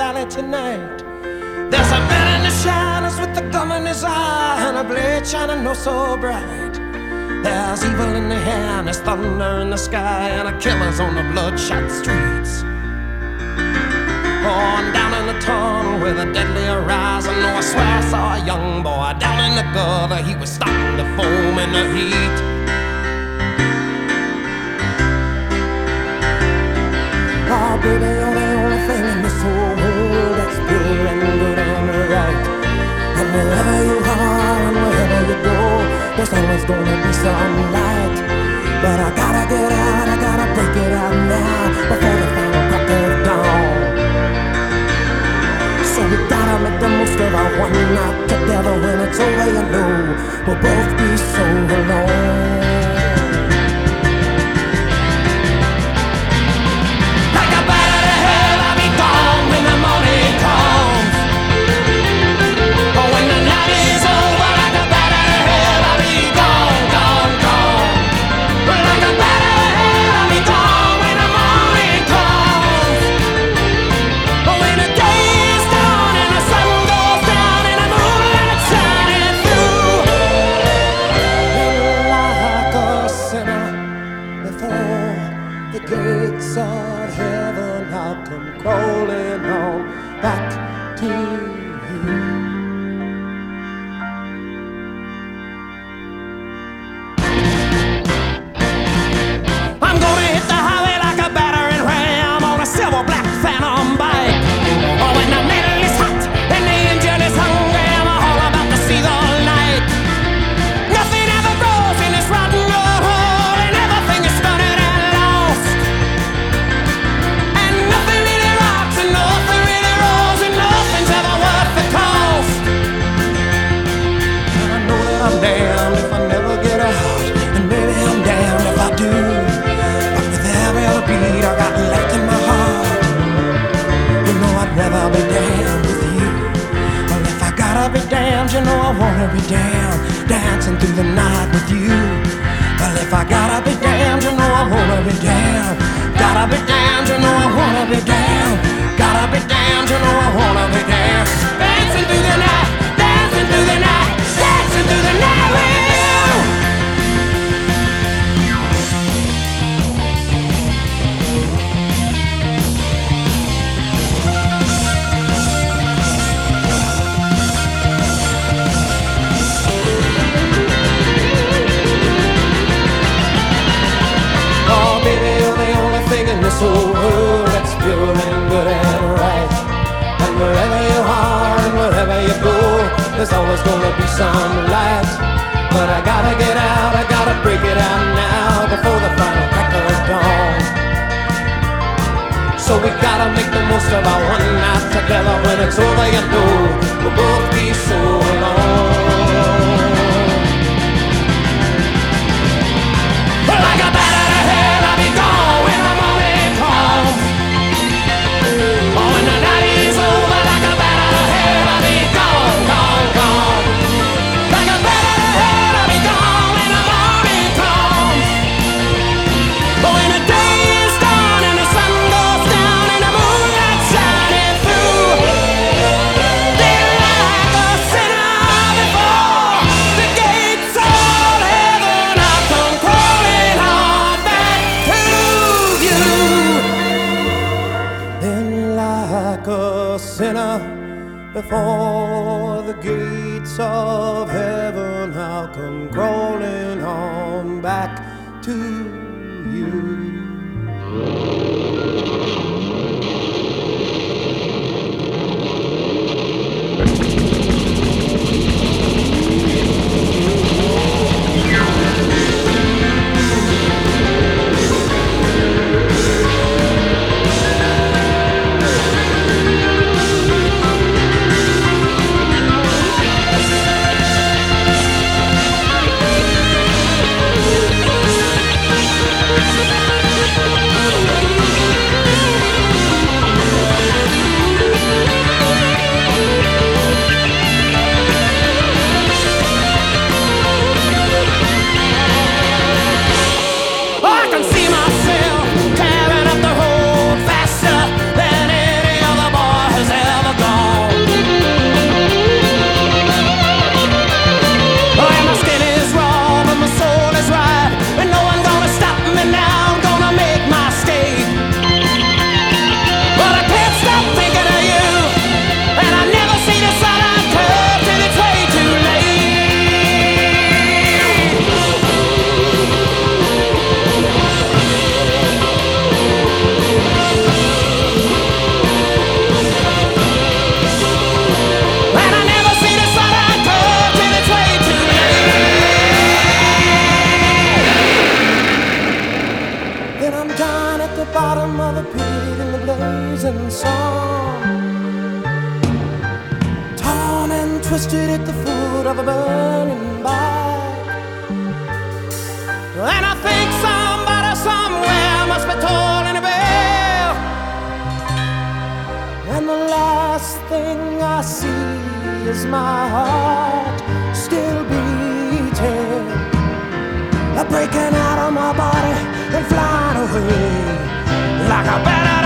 valley tonight. There's a man in the shadows with a gun in his eye and a blade shining no so bright. There's evil in the air and there's thunder in the sky and a killer's on the bloodshot streets. Oh, and down in the tunnel with a deadly horizon, oh, I swear I saw a young boy down in the gutter. He was starting to foam in the heat. Oh, baby, you're the only thing in this whole world that's pure and good and right. And wherever you are and wherever you go, there's always gonna be some light. But I gotta get out, I gotta break it out now before the final crack of dawn. So we gotta make the most of our one night together. When it's over, you know we'll both be so alone. Like a bat out of hell, I'll be gone when the morning comes. Oh, when the night is over, like a bat out of hell, I'll be gone, gone, gone. Like a bat out of hell, I'll be gone when the morning comes. Oh, when the day is done and the sun goes down and the moonlight shining through. And like a sinner before the gates of heaven, I'll come crawling on back to you. I'm gonna hit the highway like a battering ram on a silver black phantom bike. Oh, when the metal is hot and the engine is hungry, I'm all about to see the light. Nothing ever grows in this rotten old hole, and everything is stunted and lost. And nothing really rocks and nothing really rolls, and nothing's ever worth the cost. And I know that I'm damned if I never get out, and maybe I'm damned if I do. But with every other beat I got left in my heart, you know I'd rather be damned with you. Well, if I gotta be damned, you know I wanna be damned, dancing through the night with you. Well, if I gotta be damned, you know I wanna be damned. Gotta be damned, you know I wanna be damned. Gotta be damned, you know I wanna be damned. Dancing through the night, dancing through the night, dancing through the night with you. Oh, baby, you're the only thing in this whole world that's pure and good and right. And wherever you are and wherever you go, there's always gonna be some light. But I gotta get out, I gotta break it out now before the final crack of dawn. So we gotta make the most of our one night together. When it's over, you know we'll both be so alone. Like a bat out of hell, I'll be gone when the morning comes. Oh, when the night is over, like a bat out of hell, I'll be gone, gone, gone. Like a bat out of hell, I'll be gone when the morning comes. But when the day is done and the sun goes down and the moonlight shining through, they're like a sinner before the gates of heaven. I'll come crawling on back to you. Then like a sinner before the gates of heaven, I'll come crawling on back to you. twisted at the foot of a burning bark. And I think somebody somewhere must be tolling a bell. And the last thing I see is my heart still beating, breaking out of my body and flying away like a bat out of